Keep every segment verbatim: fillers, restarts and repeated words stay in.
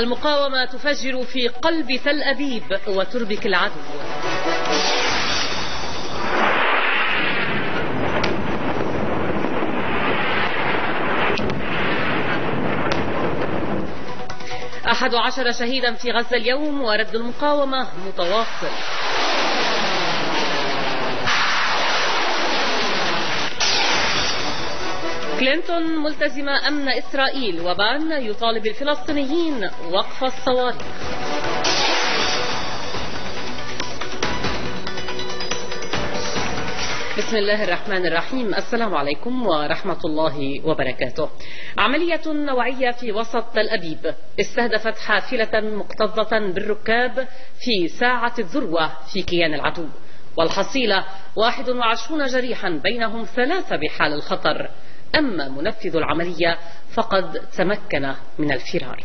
المقاومة تفجر في قلب تل أبيب وتربك العدو. أحد عشر شهيدا في غزة اليوم ورد المقاومة متواصل. كلينتون ملتزمة أمن إسرائيل، وبان يطالب الفلسطينيين وقف الصواريخ. بسم الله الرحمن الرحيم. السلام عليكم ورحمة الله وبركاته. عملية نوعية في وسط تل أبيب استهدفت حافلة مكتظة بالركاب في ساعة الذروة في كيان العدو، والحصيلة واحد وعشرون جريحا بينهم ثلاثة بحال الخطر. أما منفذ العملية فقد تمكن من الفرار.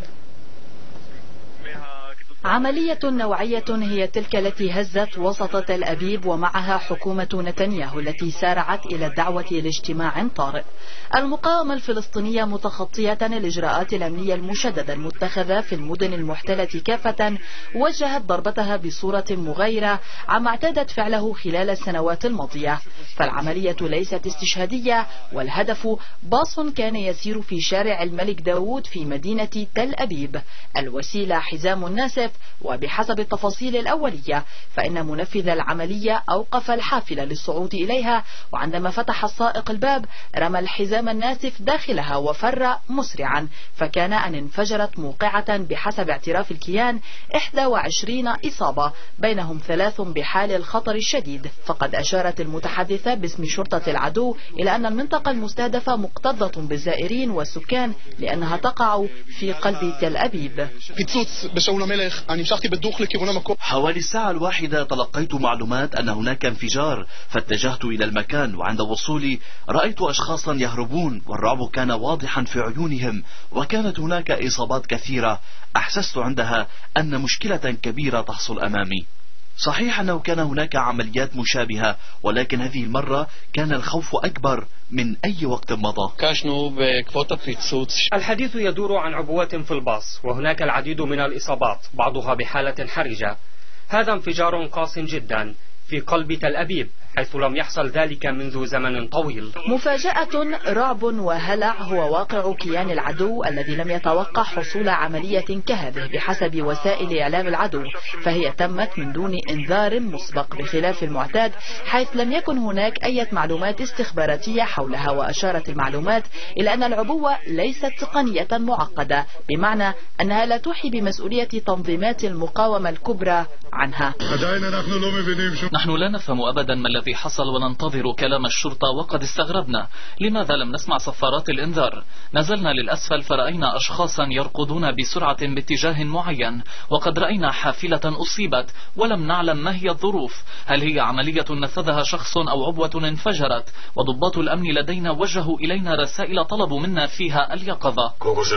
عملية نوعية هي تلك التي هزت وسط تل أبيب ومعها حكومة نتنياهو التي سارعت إلى الدعوة لاجتماع طارئ. المقاومة الفلسطينية متخطية الإجراءات الأمنية المشددة المتخذة في المدن المحتلة كافة وجهت ضربتها بصورة مغايرة عما اعتادت فعله خلال السنوات الماضية. فالعملية ليست استشهادية، والهدف باص كان يسير في شارع الملك داود في مدينة تل أبيب. الوسيلة حزام الناسف، وبحسب التفاصيل الأولية فإن منفذ العملية أوقف الحافلة للصعود إليها، وعندما فتح السائق الباب رمى الحزام الناسف داخلها وفر مسرعا، فكان أن انفجرت موقعة بحسب اعتراف الكيان إحدى وعشرين إصابة بينهم ثلاث بحال الخطر الشديد. فقد أشارت المتحدثة باسم شرطة العدو إلى أن المنطقة المستهدفة مكتظة بالزائرين والسكان لأنها تقع في قلب تل أبيب. حوالي الساعة الواحدة تلقيت معلومات أن هناك انفجار، فاتجهت إلى المكان، وعند وصولي رأيت أشخاصا يهربون والرعب كان واضحا في عيونهم، وكانت هناك إصابات كثيرة. أحسست عندها أن مشكلة كبيرة تحصل أمامي. صحيح أنه كان هناك عمليات مشابهة، ولكن هذه المرة كان الخوف أكبر من أي وقت مضى. الحديث يدور عن عبوات في الباص، وهناك العديد من الإصابات بعضها بحالة حرجة. هذا انفجار قاس جدا في قلب تل أبيب، حيث لم يحصل ذلك منذ زمن طويل. مفاجأة، رعب وهلع هو واقع كيان العدو الذي لم يتوقع حصول عملية كهذه بحسب وسائل إعلام العدو، فهي تمت من دون إنذار مسبق بخلاف المعتاد، حيث لم يكن هناك أي معلومات استخباراتية حولها. وأشارت المعلومات إلى أن العبوة ليست تقنية معقدة، بمعنى أنها لا توحي بمسؤولية تنظيمات المقاومة الكبرى عنها. نحن لا نفهم أبدا ما الذي حصل، وننتظر كلام الشرطة، وقد استغربنا لماذا لم نسمع صفارات الإنذار. نزلنا للأسفل فرأينا أشخاصا يركضون بسرعة باتجاه معين، وقد رأينا حافلة أصيبت ولم نعلم ما هي الظروف. هل هي عملية نفذها شخص أو عبوة انفجرت؟ وضباط الأمن لدينا وجهوا إلينا رسائل طلبوا منا فيها اليقظة.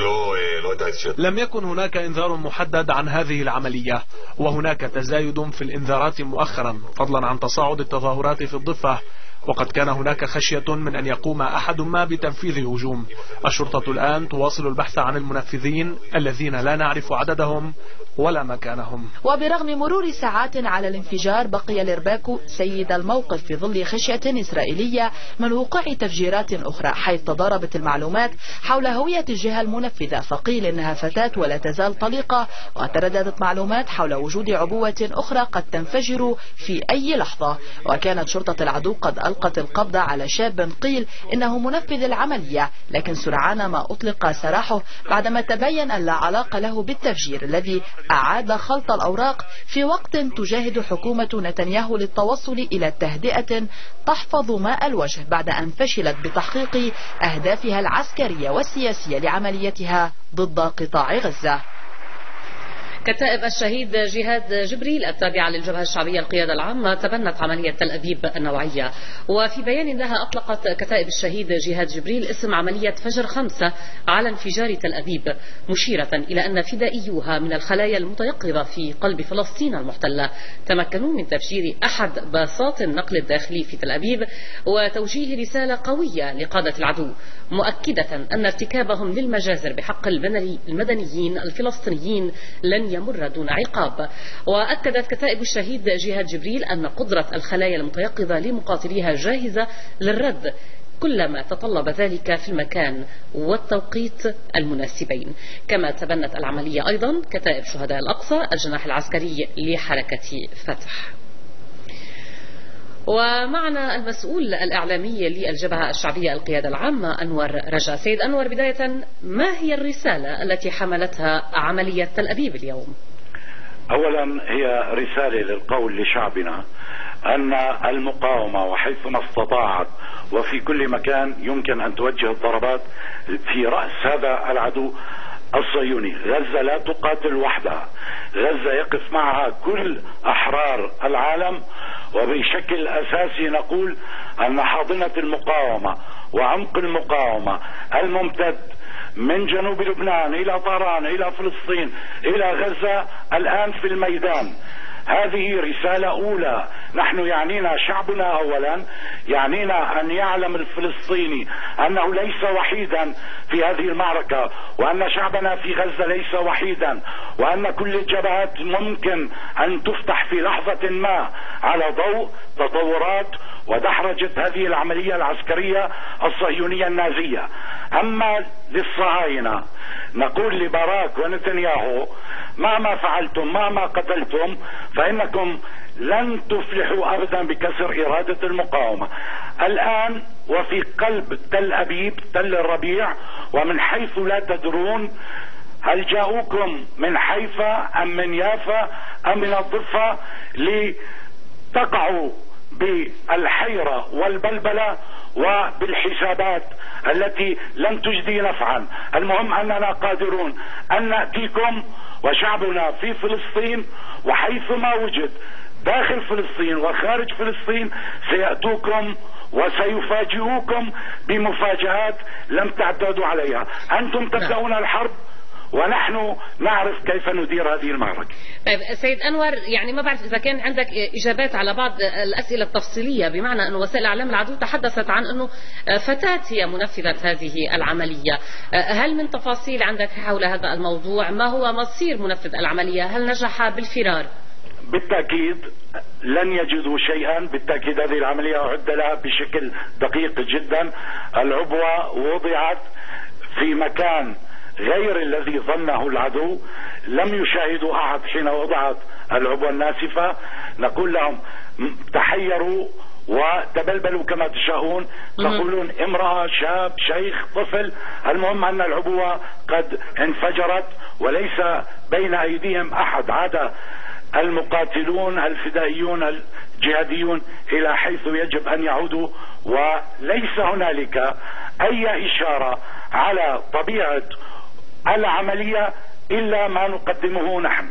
لم يكن هناك إنذار محدد عن هذه العملية، وهناك تزايد في الإنذارات مؤخرا، فضلا عن تصاعد التظاهرات في الضفة، وقد كان هناك خشية من أن يقوم أحد ما بتنفيذ هجوم. الشرطة الآن تواصل البحث عن المنفذين الذين لا نعرف عددهم ولا مكانهم. وبرغم مرور ساعات على الانفجار بقي الإرباك سيد الموقف في ظل خشية إسرائيلية من وقوع تفجيرات أخرى، حيث تضاربت المعلومات حول هوية الجهة المنفذة، فقيل إنها فتاة ولا تزال طليقة، وترددت معلومات حول وجود عبوة أخرى قد تنفجر في أي لحظة. وكانت شرطة العدو قد ألقت القبض على شاب قيل إنه منفذ العملية، لكن سرعان ما أطلق سراحه بعدما تبين أن لا علاقة له بالتفجير الذي أعاد خلط الأوراق في وقت تجاهد حكومة نتنياهو للتوصل إلى تهدئة تحفظ ماء الوجه بعد أن فشلت بتحقيق أهدافها العسكرية والسياسية لعمليتها ضد قطاع غزة. كتائب الشهيد جهاد جبريل التابعة للجبهة الشعبية القيادة العامة تبنت عملية تل أبيب النوعية، وفي بيان لها أطلقت كتائب الشهيد جهاد جبريل اسم عملية فجر خمسة على انفجار تل أبيب، مشيرة إلى أن فدائيوها من الخلايا المتيقظة في قلب فلسطين المحتلة تمكنوا من تفجير أحد باصات النقل الداخلي في تل أبيب وتوجيه رسالة قوية لقادة العدو، مؤكدة أن ارتكابهم للمجازر بحق المدنيين الفلسطينيين لن يمر دون عقاب. وأكدت كتائب الشهيد جهاد جبريل أن قدرة الخلايا المتيقظة لمقاتليها جاهزة للرد كلما تطلب ذلك في المكان والتوقيت المناسبين. كما تبنت العملية أيضا كتائب شهداء الأقصى الجناح العسكري لحركة فتح. ومعنا المسؤول الإعلامي للجبهة الشعبية القيادة العامة أنور رجا. سيد أنور، بداية ما هي الرسالة التي حملتها عملية تل أبيب اليوم؟ أولا هي رسالة للقول لشعبنا أن المقاومة وحيثما استطاعت وفي كل مكان يمكن أن توجه الضربات في رأس هذا العدو الصهيوني. غزة لا تقاتل وحدها، غزة يقف معها كل أحرار العالم، وبشكل أساسي نقول أن حاضنة المقاومة وعمق المقاومة الممتد من جنوب لبنان إلى طهران إلى فلسطين إلى غزة الآن في الميدان. هذه رسالة أولى. نحن يعنينا شعبنا أولا، يعنينا أن يعلم الفلسطيني أنه ليس وحيدا في هذه المعركة، وأن شعبنا في غزة ليس وحيدا، وأن كل الجبهات ممكن أن تفتح في لحظة ما على ضوء تطورات ودحرجة هذه العملية العسكرية الصهيونية النازية. أما للصهاينة نقول لباراك ونتنياهو: مهما فعلتم مهما قتلتم فإنكم لن تفلحوا أبدا بكسر إرادة المقاومة. الآن وفي قلب تل أبيب تل الربيع، ومن حيث لا تدرون هل جاءوكم من حيفا أم من يافا أم من الضفة لتقعوا بالحيرة والبلبلة وبالحسابات التي لم تجدي نفعا. المهم أننا قادرون أن نأتيكم، وشعبنا في فلسطين وحيثما وجد داخل فلسطين وخارج فلسطين سيأتوكم وسيفاجئوكم بمفاجآت لم تعتادوا عليها. أنتم تبدأون الحرب ونحن نعرف كيف ندير هذه المعركة. طيب سيد أنور، يعني ما بعرف إذا كان عندك إجابات على بعض الأسئلة التفصيلية، بمعنى أن وسائل إعلام العدو تحدثت عن أنه فتاة هي منفذة هذه العملية. هل من تفاصيل عندك حول هذا الموضوع؟ ما هو مصير منفذ العملية؟ هل نجح بالفرار؟ بالتأكيد لن يجدوا شيئا. بالتأكيد هذه العملية أعد لها بشكل دقيق جدا. العبوة وضعت في مكان غير الذي ظنه العدو، لم يشاهدوا أحد حين وضعت العبوة الناسفة. نقول لهم تحيروا وتبلبلوا كما تشاءون، تقولون امرأة شاب شيخ طفل، المهم أن العبوة قد انفجرت وليس بين أيديهم أحد. عاد المقاتلون الفدائيون الجهاديون إلى حيث يجب أن يعودوا، وليس هنالك أي إشارة على طبيعة العملية إلا ما نقدمه نحن.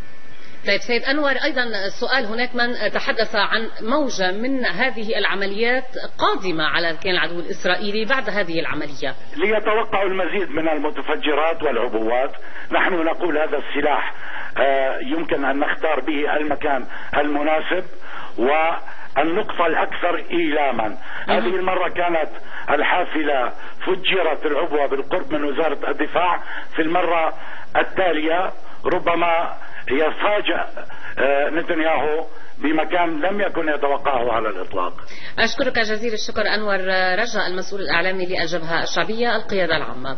طيب سيد أنور، أيضا السؤال، هناك من تحدث عن موجة من هذه العمليات قادمة على الكيان العدو الإسرائيلي بعد هذه العملية، ليتوقعوا المزيد من المتفجرات والعبوات. نحن نقول هذا السلاح يمكن أن نختار به المكان المناسب والنقطة الأكثر إيلاما. هذه المرة كانت الحافلة فجرت العبوة بالقرب من وزارة الدفاع. في المرة التالية ربما يفاجأ نتنياهو بمكان لم يكن يتوقعه على الإطلاق. أشكرك جزيل الشكر أنور رجا، المسؤول الإعلامي للجبهة الشعبية القيادة العامة.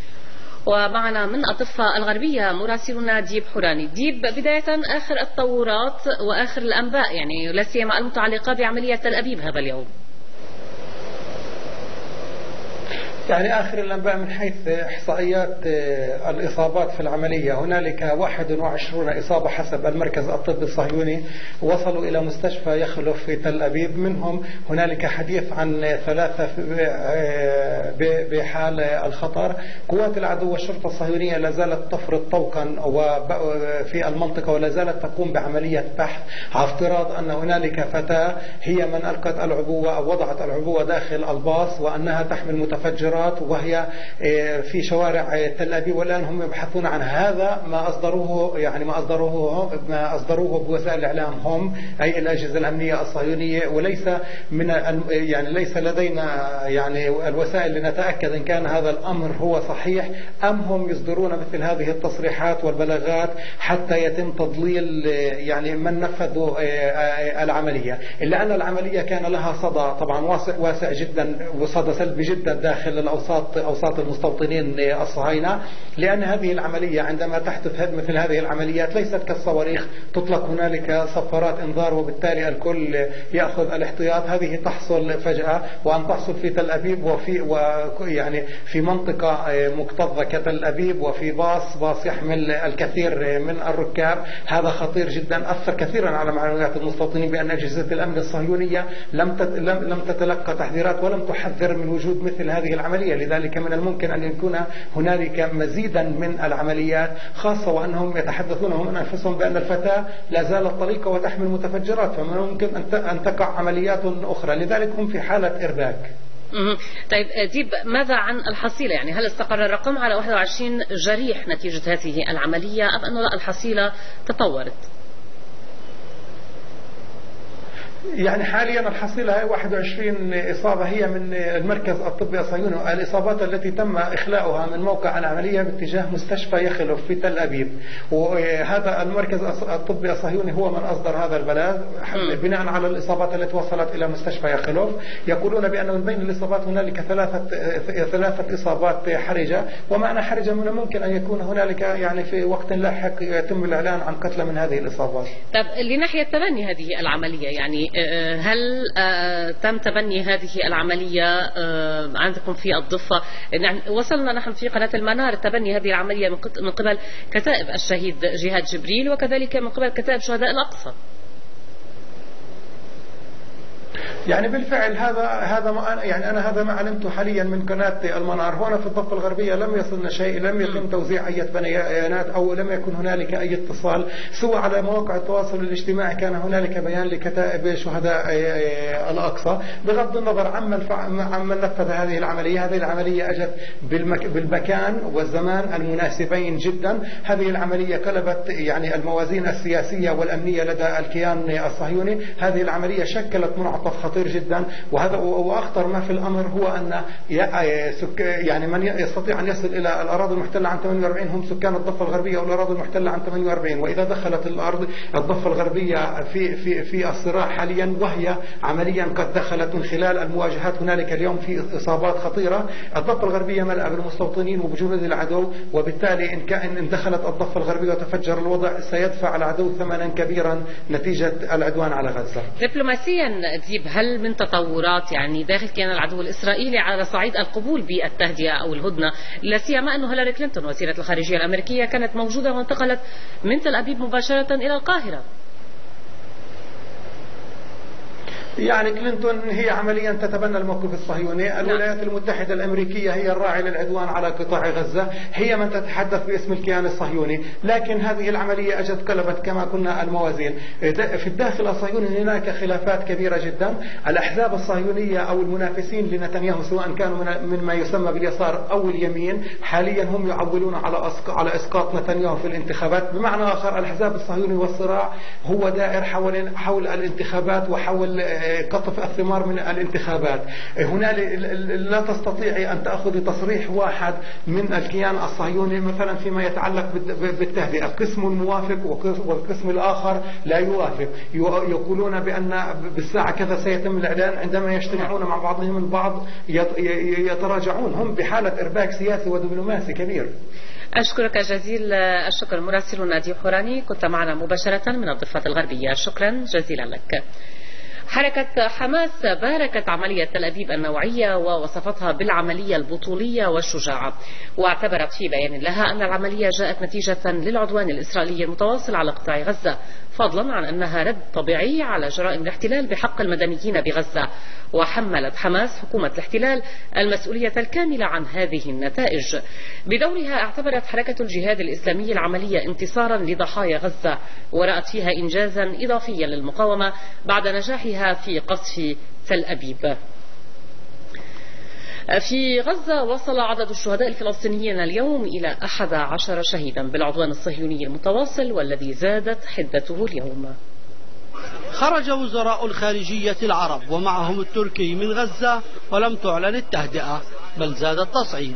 ومعنا من الضفة الغربية مراسلنا ديب حوراني. ديب، بداية آخر التطورات وآخر الأنباء، يعني لا سيما المتعلقة بعملية تل أبيب هذا اليوم. يعني آخر الأنباء من حيث إحصائيات الإصابات في العملية، هنالك واحد وعشرين إصابة حسب المركز الطبي الصهيوني وصلوا إلى مستشفى يخلف في تل أبيب، منهم هنالك حديث عن ثلاثة بحال الخطر. قوات العدو والشرطة الصهيونية لا زالت تفرض طوقا في المنطقة ولا زالت تقوم بعملية بحث على افتراض أن هنالك فتاة هي من ألقت العبوة أو وضعت العبوة داخل الباص وأنها تحمل متفجرات وهي في شوارع تل أبيب، والآن هم يبحثون عن هذا. ما أصدروه يعني ما أصدروه ما أصدروه بوسائل الإعلام هم أي الأجهزة الأمنية الصهيونية، وليس من يعني ليس لدينا يعني الوسائل لنتأكد إن كان هذا الأمر هو صحيح أم هم يصدرون مثل هذه التصريحات والبلاغات حتى يتم تضليل يعني من نفذوا العملية. إلا أن العملية كان لها صدى طبعا واسع واسع جدا وصدى سلبي جدا داخل الأوساط أوساط المستوطنين الصهاينة، لأن هذه العملية عندما تحدث مثل هذه العمليات ليست كالصواريخ تطلق هنالك صفارات انذار وبالتالي الكل يأخذ الاحتياط. هذه تحصل فجأة، وأن تحصل في تل أبيب وفي ويعني في منطقة مكتظة كتل أبيب وفي باص باص يحمل الكثير من الركاب، هذا خطير جدا. أثر كثيرا على معنويات المستوطنين بأن أجهزة الأمن الصهيونية لم لم تتلقى تحذيرات ولم تحذر من وجود مثل هذه العملية. لذلك من الممكن أن يكون هنالك مزيدا من العمليات، خاصة وأنهم يتحدثون هم أنفسهم بأن الفتاة لا زالت طليقة وتحمل متفجرات، فمن الممكن أن تقع عمليات أخرى. لذلك هم في حالة إرباك. طيب ديب، ماذا عن الحصيلة؟ يعني هل استقر الرقم على واحد وعشرين جريح نتيجة هذه العملية أم أنه لا الحصيلة تطورت؟ يعني حاليا الحصيلة هي واحد وعشرين إصابة هي من المركز الطبي الصهيوني. الإصابات التي تم إخلاؤها من موقع العملية باتجاه مستشفى يخلف في تل أبيب، وهذا المركز الطبي الصهيوني هو من أصدر هذا البلاغ بناء على الإصابات التي وصلت إلى مستشفى يخلف. يقولون بأن من بين الإصابات هنالك ثلاثة ثلاثة إصابات حرجة، ومعنى حرجة من الممكن أن يكون هنالك يعني في وقت لاحق يتم الإعلان عن قتل من هذه الإصابات. طب لناحية تبني هذه العملية، يعني هل تم تبني هذه العملية عندكم في الضفة؟ وصلنا نحن في قناة المنار تبني هذه العملية من قبل كتائب الشهيد جهاد جبريل وكذلك من قبل كتائب شهداء الأقصى. يعني بالفعل هذا هذا ما يعني أنا هذا ما علمته حاليا من قناة المنار. هنا في الضفة الغربية لم يصلنا شيء، لم يتم توزيع أي بيانات أو لم يكن هنالك أي اتصال، سوى على مواقع التواصل الاجتماعي كان هنالك بيان لكتائب شهداء الأقصى. بغض النظر عمن عمن نفذ هذه العملية، هذه العملية أجت بالمكان والزمان المناسبين جدا. هذه العملية قلبت يعني الموازين السياسية والأمنية لدى الكيان الصهيوني. هذه العملية شكلت منعطف خطير جدا، وهذا واخطر ما في الامر هو ان يعني من يستطيع ان يصل الى الاراضي المحتله عن ثمانية وأربعين هم سكان الضفه الغربيه والاراضي المحتله عن ثمانية وأربعين، واذا دخلت الارض الضفه الغربيه في في في الصراع حاليا، وهي عمليا قد دخلت من خلال المواجهات. هنالك اليوم في اصابات خطيره. الضفه الغربيه ملأ بالمستوطنين وبجنود العدو، وبالتالي ان كان ان دخلت الضفه الغربيه وتفجر الوضع سيدفع العدو ثمنا كبيرا نتيجه العدوان على غزه. دبلوماسيا ديب، هل من تطورات يعني داخل كيان العدو الإسرائيلي على صعيد القبول بالتهدئة أو الهدنة، لا سيما أنه هيلاري كلينتون وزيرة الخارجية الأمريكية كانت موجودة وانتقلت من تل أبيب مباشرة إلى القاهرة؟ يعني كلينتون هي عمليا تتبنى الموقف الصهيوني. الولايات المتحدة الأمريكية هي الراعي للعدوان على قطاع غزة، هي من تتحدث باسم الكيان الصهيوني، لكن هذه العملية أجت قلبت كما كنا الموازين. في الداخل الصهيوني هناك خلافات كبيرة جدا. الأحزاب الصهيونية أو المنافسين لنتنياهو سواء كانوا من ما يسمى باليسار أو اليمين حاليا هم يعولون على على إسقاط نتنياهو في الانتخابات. بمعنى آخر الأحزاب الصهيوني والصراع هو دائر حول حول الانتخابات وحول قطف الثمار من الانتخابات. هنا لا تستطيع أن تأخذ تصريح واحد من الكيان الصهيوني مثلا فيما يتعلق بالتهدئة، قسم موافق والقسم الآخر لا يوافق. يقولون بأن بالساعة كذا سيتم الإعلان، عندما يجتمعون مع بعضهم البعض يتراجعون. هم بحالة إرباك سياسي ودبلوماسي كبير. أشكرك جزيل الشكر مراسل نادي حوراني، كنت معنا مباشرة من الضفة الغربية. شكرا جزيلا لك. حركة حماس باركت عملية تل أبيب النوعية ووصفتها بالعملية البطولية والشجاعة، واعتبرت في بيان لها أن العملية جاءت نتيجة للعدوان الإسرائيلي المتواصل على قطاع غزة، فضلا عن أنها رد طبيعي على جرائم الاحتلال بحق المدنيين بغزة. وحملت حماس حكومة الاحتلال المسؤولية الكاملة عن هذه النتائج. بدورها اعتبرت حركة الجهاد الإسلامي العملية انتصارا لضحايا غزة، ورأت فيها إنجازا إضافيا للمقاومة بعد نجاحها في قصف تل أبيب. في غزة وصل عدد الشهداء الفلسطينيين اليوم إلى أحد عشر شهيدا بالعدوان الصهيوني المتواصل، والذي زادت حدته اليوم. خرج وزراء الخارجية العرب ومعهم التركي من غزة ولم تعلن التهدئة، بل زاد التصعيد.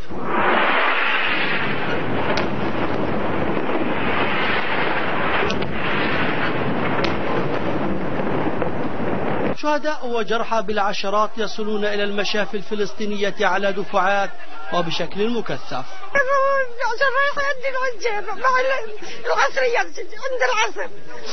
شهداء وجرحى بالعشرات يصلون إلى المشافي الفلسطينية على دفعات وبشكل مكثف. عشان رايح عند العجاب مع العصرية عند العصر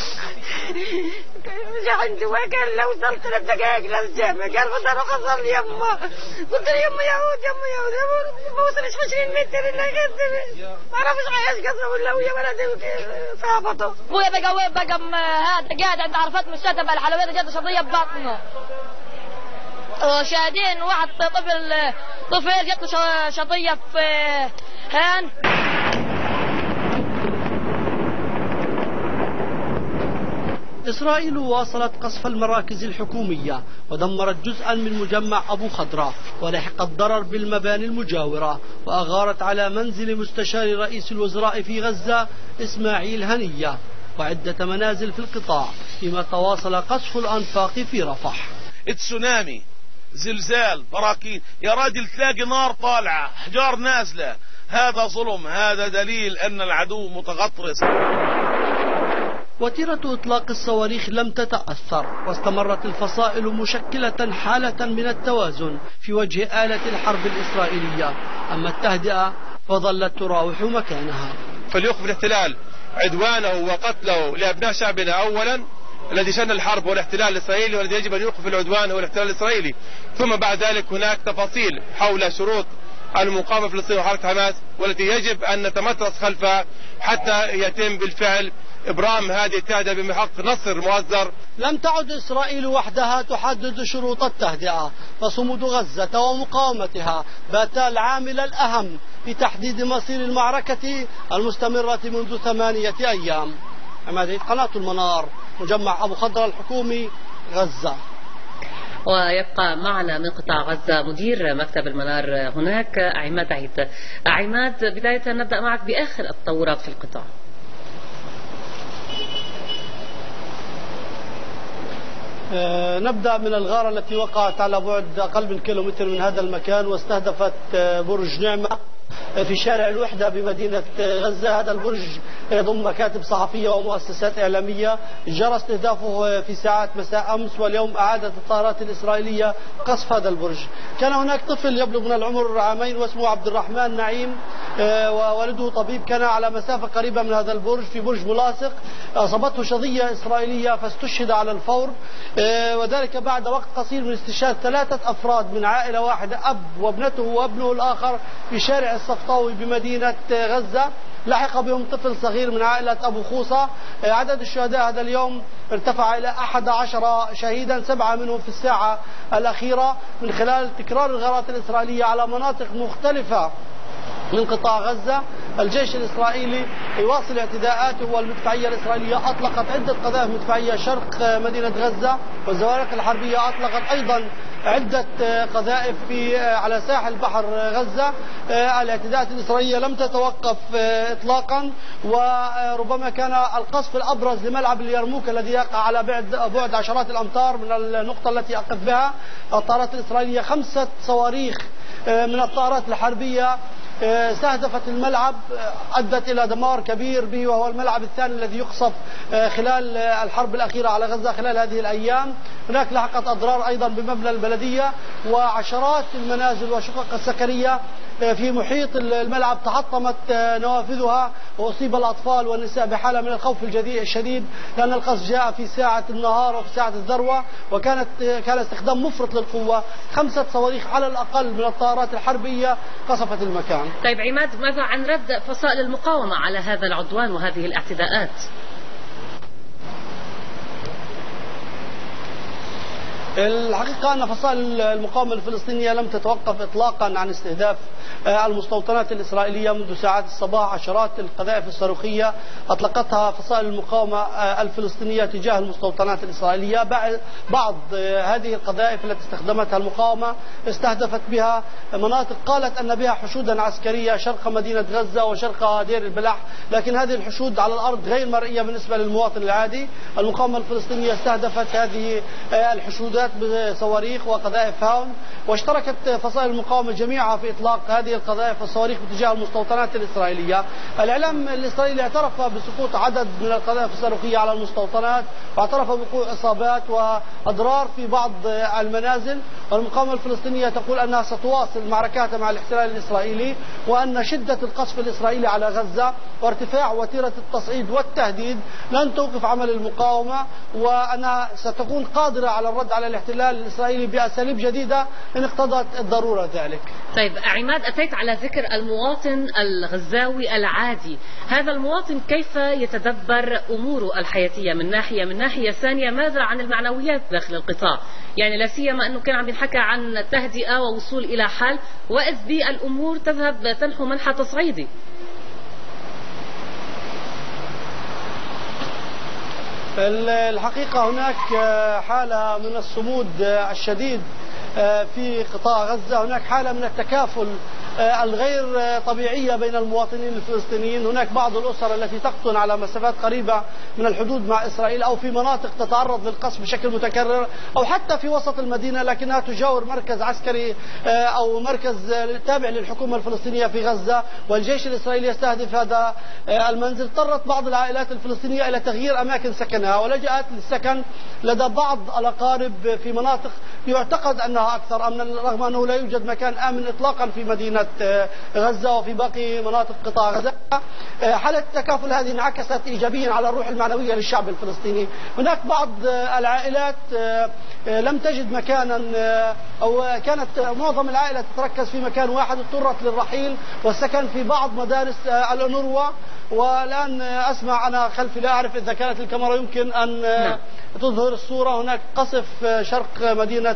جا عندي وقال لو وصلت ثلاث دقائق للجامع قال بدي اروح اصل يما، قلت له يما يهود يما يهود ما وصلش عشرين متر الا غير ما اعرفش ايش قصه ولا ويا ولدي صابته. ابويا بقى وين بقى هذا قاعد عند عرفات مشتبه الحلويات جات شظيه ببطنه. شاهدين واحد طفل طفل جات له شظيه في هان. إسرائيل واصلت قصف المراكز الحكومية ودمرت جزءا من مجمع أبو خضرة، ولحقت ضرر بالمباني المجاورة، وأغارت على منزل مستشار رئيس الوزراء في غزة إسماعيل هنية وعدة منازل في القطاع، فيما تواصل قصف الأنفاق في رفح. تسونامي، زلزال، براكين، يا راجل تلاقي نار طالعة، حجار نازلة، هذا ظلم، هذا دليل أن العدو متغطرس. وتيرة إطلاق الصواريخ لم تتأثر، واستمرت الفصائل مشكلة حالة من التوازن في وجه آلة الحرب الإسرائيلية، أما التهدئة فظلت تراوح مكانها. فليوقف الاحتلال عدوانه وقتله لأبناء شعبنا أولا الذي شن الحرب والاحتلال الإسرائيلي، والذي يجب أن يوقف العدوان والاحتلال الإسرائيلي، ثم بعد ذلك هناك تفاصيل حول شروط المقاومة الفلسطينية وحركة حماس والتي يجب أن نتمترس خلفها حتى يتم بالفعل إبرام هذه التهدئة بحق نصر مؤزر. لم تعد إسرائيل وحدها تحدد شروط التهدئة، فصمود غزة ومقاومتها باتا العامل الأهم في تحديد مصير المعركة المستمرة منذ ثمانية أيام. عماد عيد، قناة المنار، مجمع أبو خضرة الحكومي، غزة. ويبقى معنا من قطاع غزة مدير مكتب المنار هناك عماد عيد. عماد، بداية نبدأ معك بآخر التطورات في القطاع. أه نبدأ من الغارة التي وقعت على بعد أقل من كيلومتر من هذا المكان، واستهدفت برج نعمة في شارع الوحدة بمدينة غزة. هذا البرج يضم مكاتب صحفية ومؤسسات إعلامية. جرى استهدافه في ساعات مساء أمس، واليوم أعادت الطائرات الإسرائيلية قصف هذا البرج. كان هناك طفل يبلغ من العمر عامين واسمه عبد الرحمن نعيم، ووالده طبيب، كان على مسافة قريبة من هذا البرج في برج ملاصق. أصابته شظية إسرائيلية فاستشهد على الفور، وذلك بعد وقت قصير من استشهاد ثلاثة أفراد من عائلة واحدة، أب وابنته وابنه الآخر، في شارع الصفطاوي بمدينة غزة. لحق بهم طفل صغير من عائلة أبو خوصة. عدد الشهداء هذا اليوم ارتفع إلى أحد عشر شهيدا، سبعة منهم في الساعة الأخيرة، من خلال تكرار الغارات الإسرائيلية على مناطق مختلفة من قطاع غزة. الجيش الإسرائيلي يواصل اعتداءاته، والمدفعية الإسرائيلية أطلقت عدة قذائف مدفعية شرق مدينة غزة، والزوارق الحربية أطلقت أيضا عدة قذائف في على ساحل بحر غزة. الاعتداءات الإسرائيلية لم تتوقف إطلاقا، وربما كان القصف الأبرز لملعب اليرموك الذي يقع على بعد بعد عشرات الأمتار من النقطة التي أقف بها الطائرات الإسرائيلية. خمسة صواريخ من الطائرات الحربية استهدفت الملعب، أدت إلى دمار كبير به، وهو الملعب الثاني الذي يقصف خلال الحرب الأخيرة على غزة خلال هذه الأيام. هناك لحقت أضرار أيضا بمبنى البلدية، وعشرات المنازل والشقق السكنية في محيط الملعب تحطمت نوافذها، وأصيب الأطفال والنساء بحالة من الخوف الشديد، لأن القصف جاء في ساعة النهار وفي ساعة الذروة، وكانت كان استخدام مفرط للقوة. خمسة صواريخ على الأقل من الطائرات الحربية قصفت المكان. طيب عماد، ماذا عن رد فصائل المقاومة على هذا العدوان وهذه الاعتداءات؟ الحقيقة أن فصائل المقاومة الفلسطينية لم تتوقف إطلاقا عن استهداف المستوطنات الإسرائيلية منذ ساعات الصباح. عشرات القذائف الصاروخية أطلقتها فصائل المقاومة الفلسطينية تجاه المستوطنات الإسرائيلية. بعض هذه القذائف التي استخدمتها المقاومة استهدفت بها مناطق قالت أن بها حشودا عسكرية شرق مدينة غزة وشرق دير البلح، لكن هذه الحشود على الأرض غير مرئية بالنسبة للمواطن العادي. المقاومة الفلسطينية استهدفت هذه الحشودات بصواريخ وقذائف هاون، واشتركت فصائل المقاومة جميعها في إطلاق هذه القذائف والصواريخ باتجاه المستوطنات الإسرائيلية. الإعلام الإسرائيلي اعترف بسقوط عدد من القذائف الصاروخية على المستوطنات، واعترف بوقوع إصابات وأضرار في بعض المنازل. والمقاومة الفلسطينية تقول أنها ستواصل معركاتها مع الاحتلال الإسرائيلي، وأن شدة القصف الإسرائيلي على غزة وارتفاع وتيرة التصعيد والتهديد لن توقف عمل المقاومة، وأنها ستكون قادرة على الرد على الاحتلال الإسرائيلي بأساليب جديدة إن اقتضت الضرورة ذلك. طيب عماد، أتيت على ذكر المواطن الغزاوي العادي. هذا المواطن كيف يتدبر أموره الحياتية من ناحية؟ من ناحية ثانية ماذا عن المعنويات داخل القطاع؟ يعني لا سيما أنه كان عم ينحكى عن تهدئة ووصول إلى حل، وإذ بالأمور تذهب تنحو منحى تصعيدي. الحقيقة هناك حالة من الصمود الشديد في قطاع غزة، هناك حالة من التكافل الغير طبيعية بين المواطنين الفلسطينيين. هناك بعض الأسر التي تقطن على مسافات قريبة من الحدود مع إسرائيل، أو في مناطق تتعرض للقصف بشكل متكرر، أو حتى في وسط المدينة لكنها تجاور مركز عسكري أو مركز تابع للحكومة الفلسطينية في غزة، والجيش الإسرائيلي يستهدف هذا المنزل. اضطرت بعض العائلات الفلسطينية إلى تغيير أماكن سكنها، ولجأت للسكن لدى بعض الأقارب في مناطق يعتقد أنها أكثر أمنا، رغم أنه لا يوجد مكان آمن إطلاقا في مدينة غزة وفي باقي مناطق قطاع غزة. حالة التكافل هذه انعكست إيجابيا على الروح المعنوية للشعب الفلسطيني. هناك بعض العائلات لم تجد مكانا، أو كانت معظم العائلة تتركز في مكان واحد، اضطرت للرحيل والسكن في بعض مدارس الأونروا. والآن أسمع أنا خلفي، لا أعرف إذا كانت الكاميرا يمكن أن تظهر الصورة، هناك قصف شرق مدينة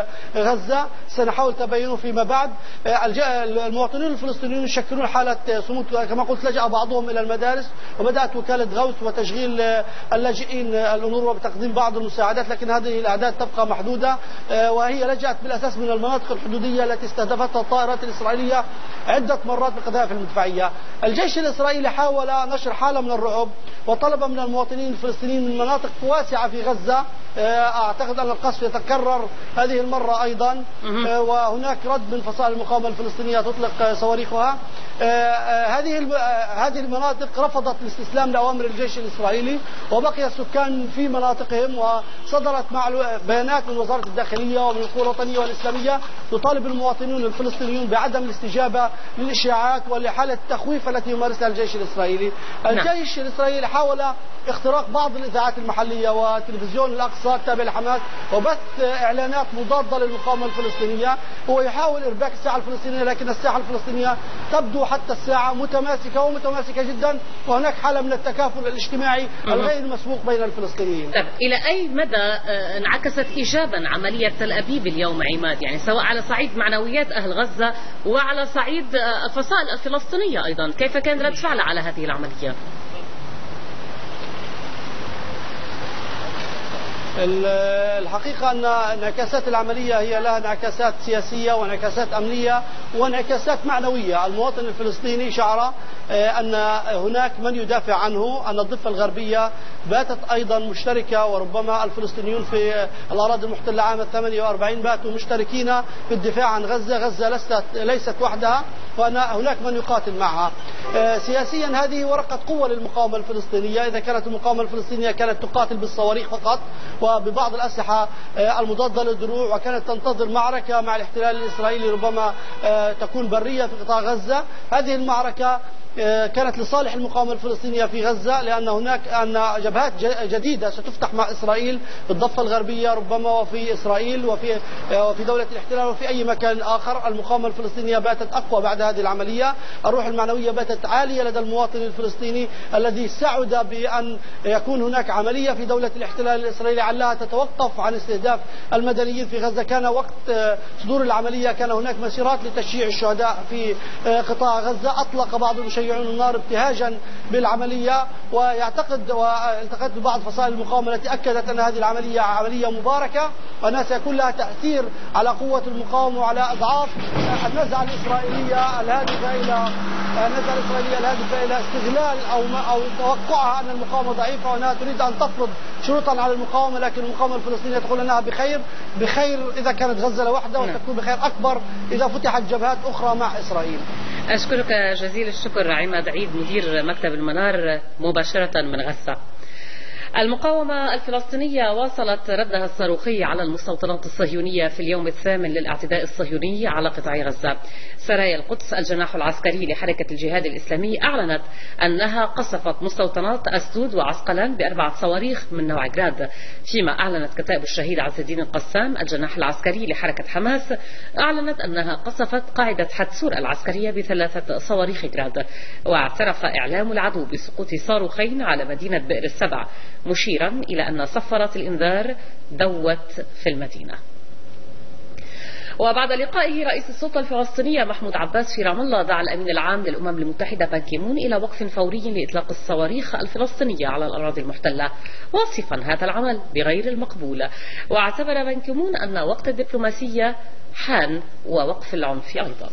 غزة سنحاول تبينه فيما بعد. المواطنين الفلسطينيون يشكلون حالة صمود كما قلت، لجأ بعضهم إلى المدارس، وبدأت وكالة غوث وتشغيل اللاجئين الأونروا بتقديم بعض المساعدات، لكن هذه الأعداد تبقى محدودة، وهي لجأت بالأساس من المناطق الحدودية التي استهدفتها الطائرات الإسرائيلية عدة مرات بالقذائف المدفعية. الجيش الإسرائيلي حاول نشر حالة من الرعب، وطلب من المواطنين الفلسطينيين من مناطق واسعة في غزة، أعتقد أن القصف يتكرر هذه المرة أيضا، وهناك رد من فصائل المقاومة الفلسطينية تطلق صواريخها. هذه هذه المناطق رفضت الاستسلام لأوامر الجيش الإسرائيلي، وبقي السكان في مناطقهم، وصدرت بيانات من وزارة الداخلية ومن القوى الوطنية والإسلامية تطالب المواطنين الفلسطينيون بعدم الاستجابة للإشاعات ولحالة التخويف التي يمارسها الجيش الإسرائيلي. الجيش الإسرائيلي حاول اختراق بعض الإذاعات المحلية وتلفزيون الأقصى التابع لحماس، وبث إعلانات مضادة للمقاومة الفلسطينية. هو يحاول إرباك الساحة الفلسطينية، لكن الساحة الفلسطينية تبدو حتى الساعة متماسكة ومتماسكة جدا، وهناك حالة من التكافل الاجتماعي الغير مسبوق بين الفلسطينيين. طيب إلى أي مدى انعكست إيجابا عملية تل أبيب اليوم عماد؟ يعني سواء على صعيد معنويات أهل غزة وعلى صعيد الفصائل الفلسطينية أيضا، كيف كان رد فعل على هذه العملية؟ الحقيقة أن انعكاسات العملية هي لها انعكاسات سياسية وانعكاسات أمنية وانعكاسات معنوية. المواطن الفلسطيني شعر أن هناك من يدافع عنه، أن الضفة الغربية باتت أيضا مشتركة، وربما الفلسطينيون في الأراضي المحتلة عام ثمانية وأربعين باتوا مشتركين في الدفاع عن غزة. غزة ليست ليست وحدها، وهناك من يقاتل معها. سياسيا هذه ورقة قوة للمقاومة الفلسطينية. إذا كانت المقاومة الفلسطينية كانت تقاتل بالصواريخ فقط وببعض الأسلحة المضادة للدروع، وكانت تنتظر معركة مع الاحتلال الإسرائيلي ربما تكون برية في قطاع غزة، هذه المعركة كانت لصالح المقاومة الفلسطينية في غزة، لأن هناك أن جبهات جديدة ستفتح مع إسرائيل في الضفة الغربية ربما، وفي إسرائيل وفي وفي دولة الاحتلال وفي أي مكان آخر. المقاومة الفلسطينية باتت أقوى بعد هذه العملية، الروح المعنوية باتت عالية لدى المواطن الفلسطيني الذي سعد بأن يكون هناك عملية في دولة الاحتلال الإسرائيلي علها تتوقف عن استهداف المدنيين في غزة. كان وقت صدور العملية كان هناك مسيرات لتشييع الشهداء في قطاع غزة، أطلق بعض المشيعين النار ابتهاجا بالعملية، ويعتقد والتقيت ببعض فصائل المقاومة التي أكدت أن هذه العملية عملية مباركة وأنها سيكون لها تأثير على قوة المقاومة وعلى أضعاف النزعة الإسرائيلية الهادفة إلى النزعة الإسرائيلية الهادفة إلى استغلال أو أو توقعها أن المقاومة ضعيفة وأنها تريد أن تفرض شروطا على المقاومة، لكن المقاومة الفلسطينية تقول أنها بخير بخير إذا كانت غزة لوحدها، وتكون بخير أكبر إذا فتحت جبهات أخرى مع إسرائيل. أشكرك جزيل الشكر عماد عيد مدير مكتب المنار مباشرة من غزة. المقاومة الفلسطينية واصلت ردها الصاروخي على المستوطنات الصهيونية في اليوم الثامن للاعتداء الصهيوني على قطاع غزة. سرايا القدس الجناح العسكري لحركة الجهاد الإسلامي أعلنت أنها قصفت مستوطنات أسدود وعسقلان بأربعة صواريخ من نوع جراد، فيما أعلنت كتائب الشهيد عز الدين القسام الجناح العسكري لحركة حماس أعلنت أنها قصفت قاعدة حتسور العسكرية بثلاثة صواريخ جراد. واعترف إعلام العدو بسقوط صاروخين على مدينة بئر السبع، مشيرا إلى أن صفارة الإنذار دوت في المدينة. وبعد لقائه رئيس السلطة الفلسطينية محمود عباس في رام الله، دعا الأمين العام للأمم المتحدة بان كي مون إلى وقف فوري لإطلاق الصواريخ الفلسطينية على الأراضي المحتلة، واصفا هذا العمل بغير المقبول. واعتبر بان كي مون أن وقت الدبلوماسية حان ووقف العنف أيضا.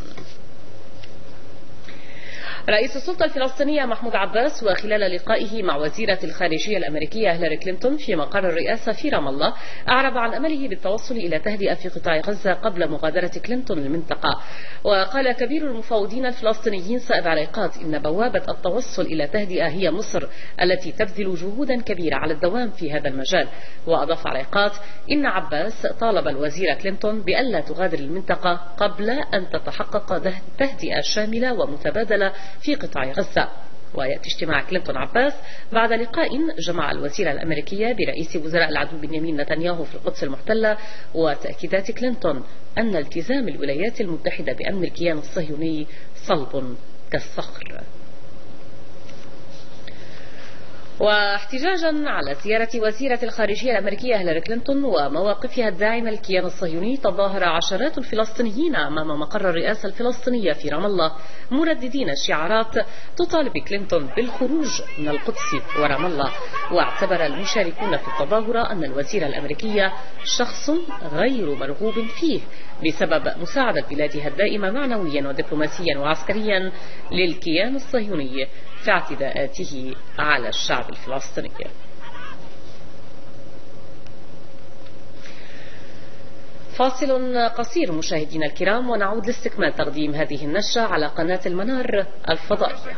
رئيس السلطة الفلسطينية محمود عباس وخلال لقائه مع وزيرة الخارجية الأمريكية هيلاري كلينتون في مقر الرئاسة في رام الله، أعرب عن أمله بالتوصل إلى تهدئة في قطاع غزة قبل مغادرة كلينتون المنطقة. وقال كبير المفوضين الفلسطينيين صائب عريقات إن بوابة التوصل إلى تهدئة هي مصر التي تبذل جهودا كبيرة على الدوام في هذا المجال. وأضاف عريقات إن عباس طالب الوزير كلينتون بألا تغادر المنطقة قبل أن تتحقق تهدئة شاملة ومتبادلة في قطاع غزة. ويأتي اجتماع كلينتون عباس بعد لقاء جمع الوزيرة الأمريكية برئيس وزراء العدو بنيامين نتنياهو في القدس المحتلة، وتأكيدات كلينتون أن التزام الولايات المتحدة بأمن الكيان الصهيوني صلب كالصخر. واحتجاجا على زيارة وزيرة الخارجية الأمريكية هيلاري كلينتون ومواقفها الداعمة للكيان الصهيوني، تظاهر عشرات الفلسطينيين أمام مقر الرئاسة الفلسطينية في رام الله مرددين شعارات تطالب كلينتون بالخروج من القدس ورام الله. واعتبر المشاركون في التظاهرة أن الوزيرة الأمريكية شخص غير مرغوب فيه بسبب مساعدة بلادها الدائمة معنويا ودبلوماسيا وعسكريا للكيان الصهيوني في اعتداءاته على الشعب الفلسطيني. فاصل قصير مشاهدينا الكرام، ونعود لاستكمال تقديم هذه النشرة على قناة المنار الفضائية.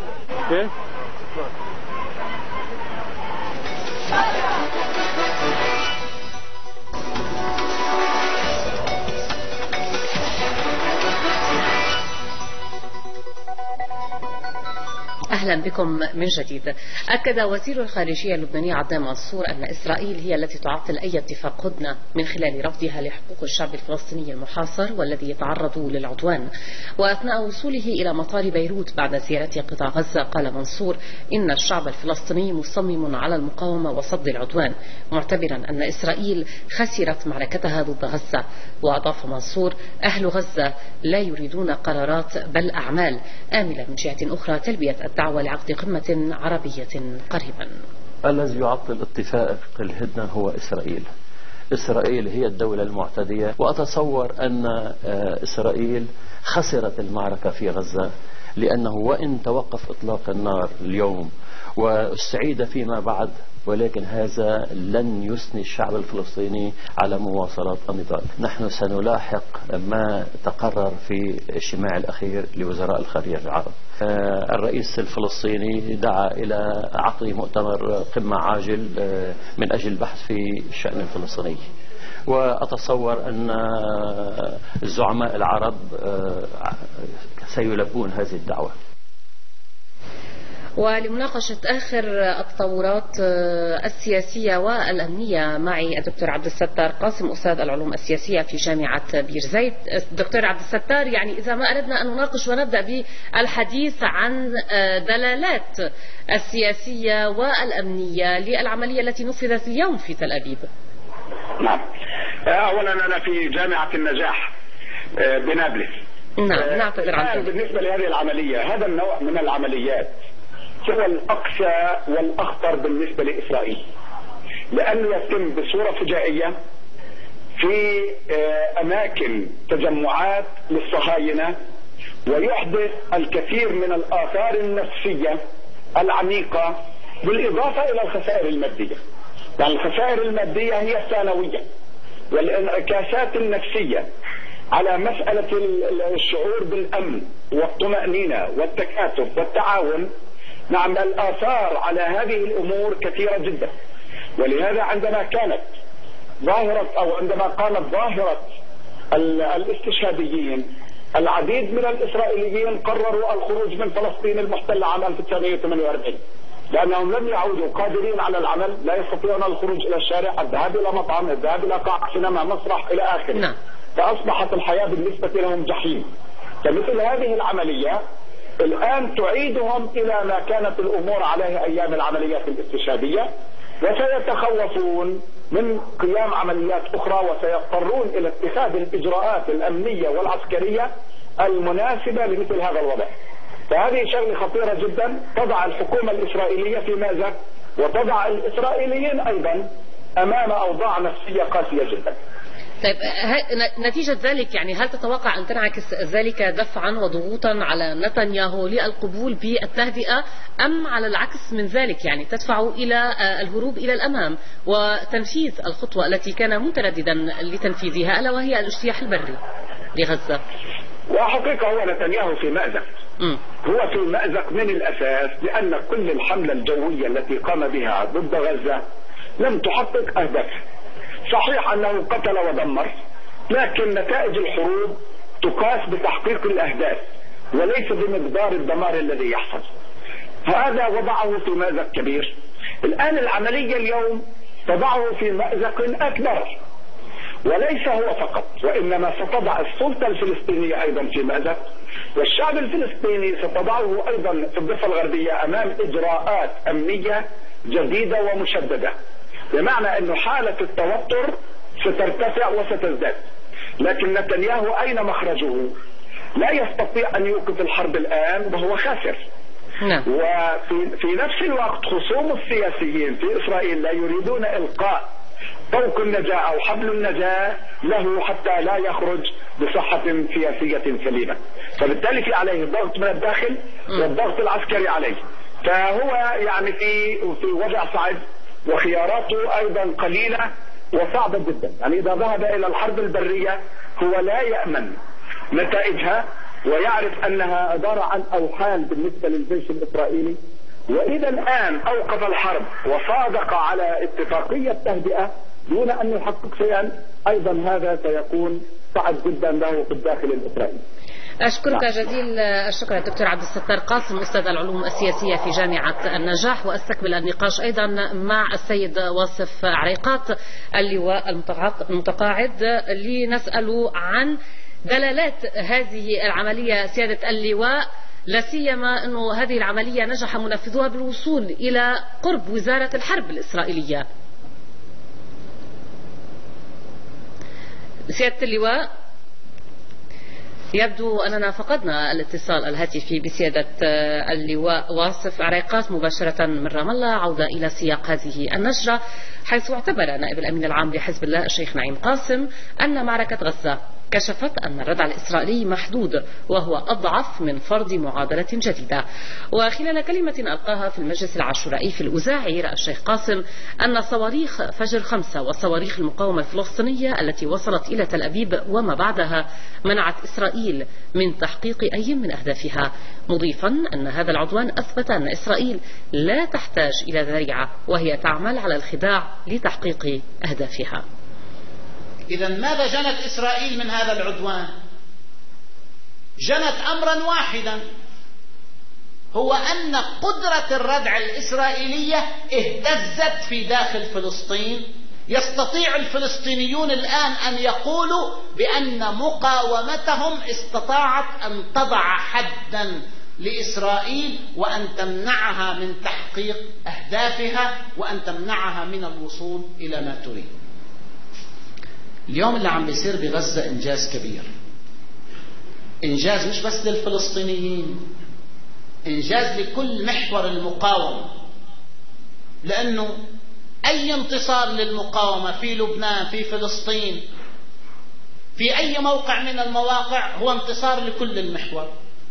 أهلا بكم من جديد. أكد وزير الخارجية اللبناني عدنان منصور أن إسرائيل هي التي تعطل أي اتفاق هدنة من خلال رفضها لحقوق الشعب الفلسطيني المحاصر والذي يتعرض للعدوان. وأثناء وصوله إلى مطار بيروت بعد زيارة قطاع غزة، قال منصور إن الشعب الفلسطيني مصمم على المقاومة وصد العدوان، معتبرا أن إسرائيل خسرت معركتها ضد غزة. وأضاف منصور أهل غزة لا يريدون قرارات بل أعمال، آملا من جهة أخرى تلبية الدعوة لعقد قمة عربية قريبا. الذي يعطل اتفاق الهدنة هو إسرائيل. إسرائيل هي الدولة المعتدية، وأتصور أن إسرائيل خسرت المعركة في غزة، لأنه وإن توقف إطلاق النار اليوم والسعيدة فيما بعد، ولكن هذا لن يثني الشعب الفلسطيني على مواصلة النضال. نحن سنلاحق ما تقرر في الاجتماع الأخير لوزراء الخارجية العرب. الرئيس الفلسطيني دعا إلى عقد مؤتمر قمة عاجل من أجل البحث في الشأن الفلسطيني، وأتصور أن الزعماء العرب سيلبون هذه الدعوة. ولمناقشة آخر التطورات السياسية والأمنية معي الدكتور عبد الستار قاسم أستاذ العلوم السياسية في جامعة بير زيت. دكتور عبد الستار، يعني إذا ما أردنا أن نناقش ونبدأ بالحديث عن دلالات السياسية والأمنية للعملية التي نفذت اليوم في تل أبيب. نعم، أولا أنا في جامعة النجاح بنابلس. نعم، نعتذر عن ذلك. بالنسبة لهذه العملية، هذا النوع من العمليات هو الأقسى والأخطر بالنسبة لإسرائيل، لأنه يتم بصورة فجائية في أماكن تجمعات للصهاينة، ويحدث الكثير من الآثار النفسية العميقة، بالإضافة إلى الخسائر المادية. يعني الخسائر المادية هي الثانوية، والانعكاسات النفسية على مسألة الشعور بالأمن والطمأنينة والتكاتف والتعاون. نعم، الآثار على هذه الأمور كثيرة جدا، ولهذا عندما كانت ظاهرة أو عندما قامت ظاهرة الاستشهاديين، العديد من الإسرائيليين قرروا الخروج من فلسطين المحتلة عام ألف وتسعمئة وثمانية وأربعين، لأنهم لم يعودوا قادرين على العمل، لا يستطيعون الخروج إلى الشارع، الذهاب إلى مطعم، الذهاب إلى قاعة سينما، مسرح، إلى آخره. نعم. فأصبحت الحياة بالنسبة لهم جحيم. فمثل هذه العملية الآن تعيدهم إلى ما كانت الأمور عليه أيام العمليات الاستشهادية، وسيتخوفون من قيام عمليات أخرى، وسيضطرون إلى اتخاذ الإجراءات الأمنية والعسكرية المناسبة لمثل هذا الوضع. فهذه شغلة خطيرة جدا تضع الحكومة الإسرائيلية في مأزق، وتضع الإسرائيليين أيضا أمام أوضاع نفسية قاسية جدا. طيب، نتيجة ذلك يعني هل تتوقع أن تنعكس ذلك دفعا وضغوطا على نتنياهو للقبول بالتهدئة، أم على العكس من ذلك يعني تدفع إلى الهروب إلى الأمام وتنفيذ الخطوة التي كان مترددا لتنفيذها، ألا وهي الاجتياح البري لغزة؟ وحقيقة هو نتنياهو في مأزق. م. هو في مأزق من الأساس، لأن كل الحملة الجوية التي قام بها ضد غزة لم تحقق أهدافها. صحيح أنه قتل ودمر، لكن نتائج الحروب تقاس بتحقيق الأهداف وليس بمقدار الدمار الذي يحصل. هذا وضعه في مأزق كبير. الآن العملية اليوم تضعه في مأزق أكبر، وليس هو فقط، وإنما ستضع السلطة الفلسطينية أيضا في مأزق، والشعب الفلسطيني ستضعه أيضا في الضفة الغربية أمام إجراءات أمنية جديدة ومشددة، بمعنى أن حالة التوتر سترتفع وستزداد. لكن نتنياهو أين مخرجه؟ لا يستطيع أن يوقف الحرب الآن وهو خاسر. نعم. وفي في نفس الوقت خصوم السياسيين في إسرائيل لا يريدون إلقاء طوق النجاة أو حبل النجاة له حتى لا يخرج بصحة سياسية سليمة، فبالتالي في عليه الضغط من الداخل والضغط العسكري عليه. فهو يعني في في وضع صعب، وخياراته أيضا قليلة وصعبة جدا. يعني إذا ذهب إلى الحرب البرية هو لا يأمن نتائجها، ويعرف أنها عبارة عن أوحال بالنسبة للجيش الإسرائيلي. وإذا الآن أوقف الحرب وصادق على اتفاقية تهدئة دون أن يحقق شيئا، أيضا هذا سيكون صعب جدا له في الداخل الإسرائيلي. أشكرك جزيل الشكر الدكتور عبد الستار قاسم أستاذ العلوم السياسية في جامعة النجاح. وأستكمل النقاش أيضا مع السيد واصف عريقات اللواء المتقاعد لنسأل عن دلالات هذه العملية سيادة اللواء، لا سيما أنه هذه العملية نجح منفذوها بالوصول إلى قرب وزارة الحرب الإسرائيلية. سيادة اللواء، يبدو أننا فقدنا الاتصال الهاتفي بسيادة اللواء واصف عريقات مباشرة من رام الله. عودة إلى سياق هذه النشرة، حيث اعتبر نائب الأمين العام لحزب الله الشيخ نعيم قاسم أن معركة غزة كشفت أن الردع الإسرائيلي محدود وهو أضعف من فرض معادلة جديدة. وخلال كلمة ألقاها في المجلس العاشورائي في الأوزاعي رأى الشيخ قاسم أن صواريخ فجر خمسة وصواريخ المقاومة الفلسطينية التي وصلت إلى تل أبيب وما بعدها منعت إسرائيل من تحقيق أي من أهدافها، مضيفا أن هذا العدوان أثبت أن إسرائيل لا تحتاج إلى ذريعة وهي تعمل على الخداع لتحقيق أهدافها. إذا ماذا جنت إسرائيل من هذا العدوان؟ جنت أمرا واحدا، هو أن قدرة الردع الإسرائيلية اهتزت في داخل فلسطين. يستطيع الفلسطينيون الآن أن يقولوا بأن مقاومتهم استطاعت أن تضع حدا لإسرائيل وأن تمنعها من تحقيق أهدافها وأن تمنعها من الوصول إلى ما تريد. اليوم اللي عم بيصير بغزة إنجاز كبير، إنجاز مش بس للفلسطينيين، إنجاز لكل محور المقاومة، لأنه أي انتصار للمقاومة في لبنان، في فلسطين، في أي موقع من المواقع هو انتصار لكل المحور.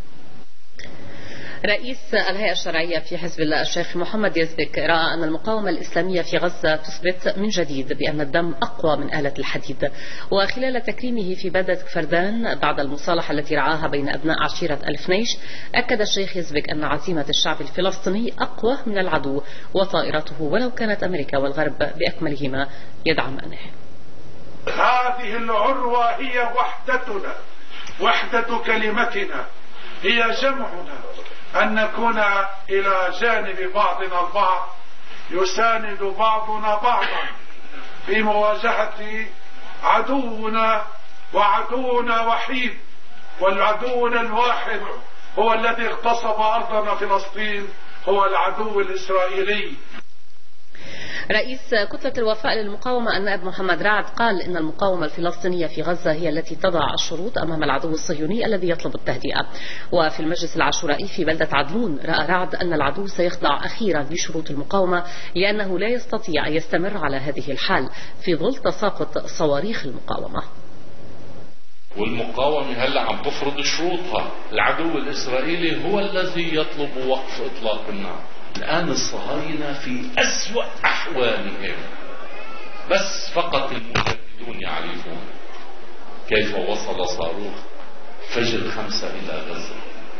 رئيس الهيئة الشرعية في حزب الله الشيخ محمد يزبك رأى أن المقاومة الإسلامية في غزة تثبت من جديد بأن الدم أقوى من آلة الحديد. وخلال تكريمه في بلدة كفردان بعد المصالحة التي رعاها بين أبناء عشيرة الفنيش، أكد الشيخ يزبك أن عزيمة الشعب الفلسطيني أقوى من العدو وطائرته ولو كانت أمريكا والغرب بأكملهما يدعمانه. هذه العروة هي وحدتنا، وحدة كلمتنا، هي جمعنا، أن نكون إلى جانب بعضنا البعض، يساند بعضنا بعضا في مواجهة عدونا، وعدونا وحيد، والعدونا الواحد هو الذي اغتصب أرضنا فلسطين، هو العدو الإسرائيلي. رئيس كتلة الوفاء للمقاومة النائب محمد رعد قال إن المقاومة الفلسطينية في غزة هي التي تضع الشروط أمام العدو الصهيوني الذي يطلب التهدئة. وفي المجلس العاشورائي في بلدة عدلون رأى رعد أن العدو سيخضع أخيرا لشروط المقاومة لأنه لا يستطيع أن يستمر على هذه الحال في ظل تساقط صواريخ المقاومة. والمقاومة هلا عم تفرض شروطها، العدو الإسرائيلي هو الذي يطلب وقف إطلاق النار. الآن الصهاينة في أسوأ أحوالهم، بس فقط المجاهدون يعرفون كيف وصل صاروخ فجر خمسة إلى غزة.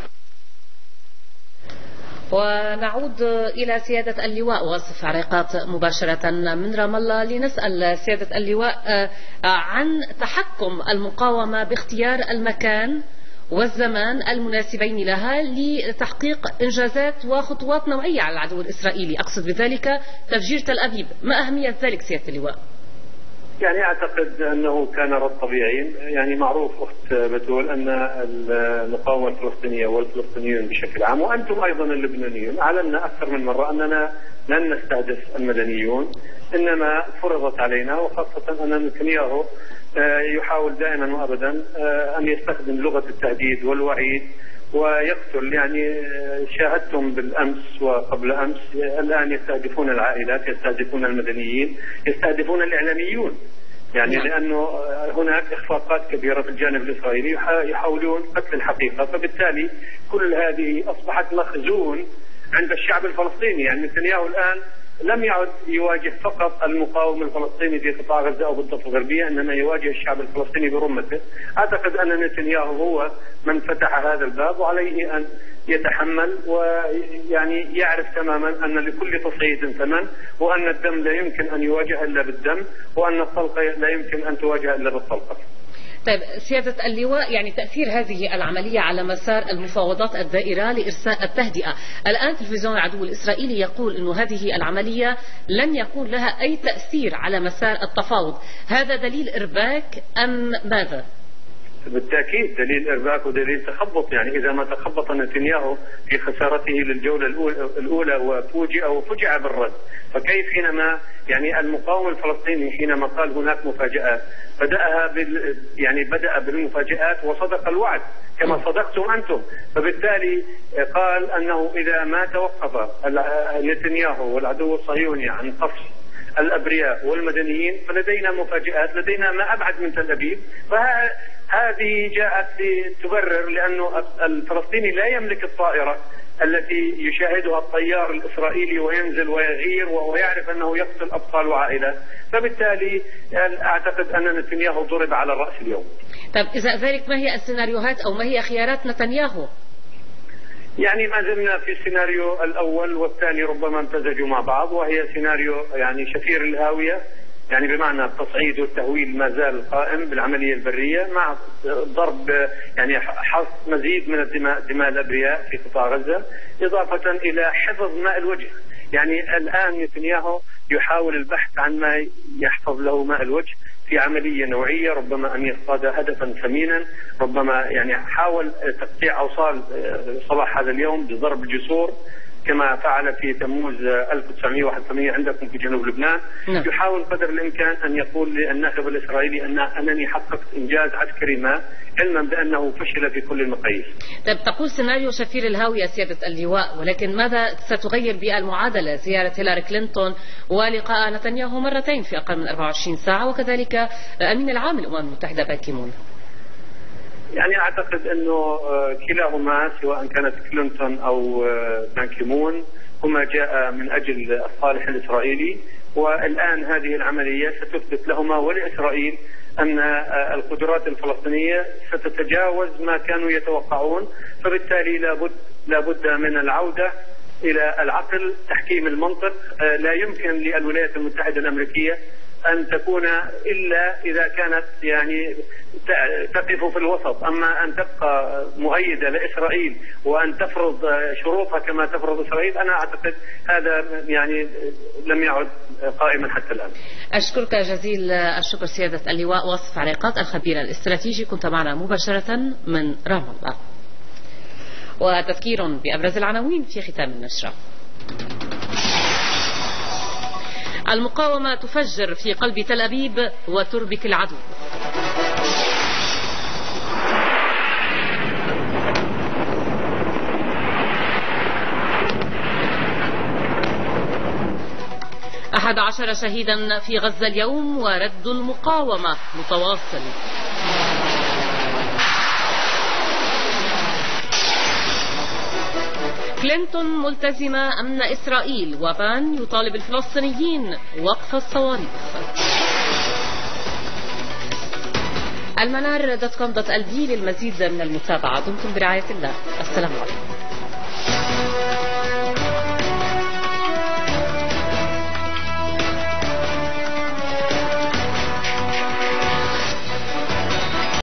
ونعود إلى سيادة اللواء واصف عريقات مباشرة من رام الله لنسأل سيادة اللواء عن تحكم المقاومة باختيار المكان والزمان المناسبين لها لتحقيق إنجازات وخطوات نوعية على العدو الإسرائيلي، أقصد بذلك تفجير تل أبيب. ما أهمية ذلك سيادة اللواء؟ يعني أعتقد أنه كان رد طبيعي. يعني معروف أخت بتقول أن المقاومة الفلسطينية والفلسطينيون بشكل عام وأنتم أيضا اللبنانيون أعلنا أكثر من مرة أننا لن نستهدف المدنيون، إنما فرضت علينا، وخاصة أن نتنياهو يحاول دائما وأبدا أن يستخدم لغة التهديد والوعيد ويقتل. يعني شاهدتم بالأمس وقبل أمس الآن يستهدفون العائلات، يستهدفون المدنيين، يستهدفون الإعلاميون، يعني لأنه هناك إخفاقات كبيرة في الجانب الإسرائيلي يحاولون قتل الحقيقة. فبالتالي كل هذه أصبحت مخزون عند الشعب الفلسطيني. يعني نتنياهو الآن لم يعد يواجه فقط المقاوم الفلسطيني في قطاع غزة أو بالضفة الغربية، إنما يواجه الشعب الفلسطيني برمته. أعتقد أن نتنياهو هو من فتح هذا الباب، وعليه أن يتحمل ويعني يعرف تماما أن لكل تصعيد ثمن، وأن الدم لا يمكن أن يواجه إلا بالدم، وأن الطلقة لا يمكن أن تواجه إلا بالطلقة. طيب سيادة اللواء، يعني تأثير هذه العملية على مسار المفاوضات الدائرة لإرساء التهدئة، الآن تلفزيون العدو الإسرائيلي يقول أن هذه العملية لن يكون لها أي تأثير على مسار التفاوض، هذا دليل إرباك أم ماذا؟ بالتأكيد دليل إرباك ودليل تخبط. يعني إذا ما تخبط نتنياهو في خسارته للجولة الأولى وفوجئ وفجع بالرد، فكيف حينما يعني المقاوم الفلسطيني حينما قال هناك مفاجآت بدأها بال يعني بدأ بالمفاجآت وصدق الوعد كما صدقتم أنتم. فبالتالي قال أنه إذا ما توقف نتنياهو والعدو الصهيوني عن قصف الأبرياء والمدنيين فلدينا مفاجآت، لدينا ما أبعد من تل أبيب. هذه جاءت لتبرر لأنه الفلسطيني لا يملك الطائرة التي يشاهدها الطيار الإسرائيلي وينزل ويغير وهو يعرف أنه يقتل أطفال وعائلات، فبالتالي أعتقد أن نتنياهو ضرب على الرأس اليوم. طيب إذا ذلك ما هي السيناريوهات أو ما هي خيارات نتنياهو؟ يعني ما زلنا في السيناريو الأول والثاني ربما امتزجوا مع بعض، وهي سيناريو يعني شفير الهاوية، يعني بمعنى التصعيد والتهويل ما زال قائم بالعملية البرية مع ضرب يعني حص مزيد من الدماء دماء الأبرياء في قطاع غزة، إضافة إلى حفظ ماء الوجه. يعني الآن نتنياهو يحاول البحث عن ما يحفظ له ماء الوجه في عملية نوعية، ربما أن يصطاد هدفا ثمينا، ربما يعني حاول تقطيع أوصال صباح هذا اليوم بضرب الجسور كما فعل في تموز ألف وتسعمئة وواحد وثمانين عندكم في جنوب لبنان. نعم. يحاول قدر الإمكان أن يقول للناخب الإسرائيلي أن أنني حققت إنجاز عسكري ما، علما بأنه فشل في كل المقاييس. طيب تقول سيناريو شفير الهاوية سيادة اللواء، ولكن ماذا ستغير بالمعادلة؟ زيارة هيلاري كلينتون ولقاء نتنياهو مرتين في أقل من أربعة وعشرين ساعة، وكذلك أمين العام للأمم المتحدة بان كي مون. يعني أعتقد أنه كلاهما سواء كانت كلينتون أو بان كي مون هما جاء من أجل الصالح الإسرائيلي، والآن هذه العملية ستثبت لهما ولإسرائيل أن القدرات الفلسطينية ستتجاوز ما كانوا يتوقعون، فبالتالي لابد لابد من العودة إلى العقل، تحكيم المنطق. لا يمكن للولايات المتحدة الأمريكية أن تكون إلا إذا كانت يعني تقف في الوسط، أما أن تبقى مؤيدة لإسرائيل وأن تفرض شروطها كما تفرض إسرائيل، أنا أعتقد هذا يعني لم يعد قائما حتى الآن. أشكرك جزيل الشكر سيادة اللواء واصف عريقات الخبير الاستراتيجي، كنت معنا مباشرة من رام الله. وتذكير بأبرز العناوين في ختام النشرة. المقاومة تفجر في قلب تل أبيب وتربك العدو. أحد عشر شهيدا في غزة اليوم ورد المقاومة متواصل. كلينتون ملتزمة أمن إسرائيل، وبان يطالب الفلسطينيين وقف الصواريخ. المنار دوت كوم دوت ال بي للمزيد من المتابعة. دمتم برعاية الله. السلام عليكم.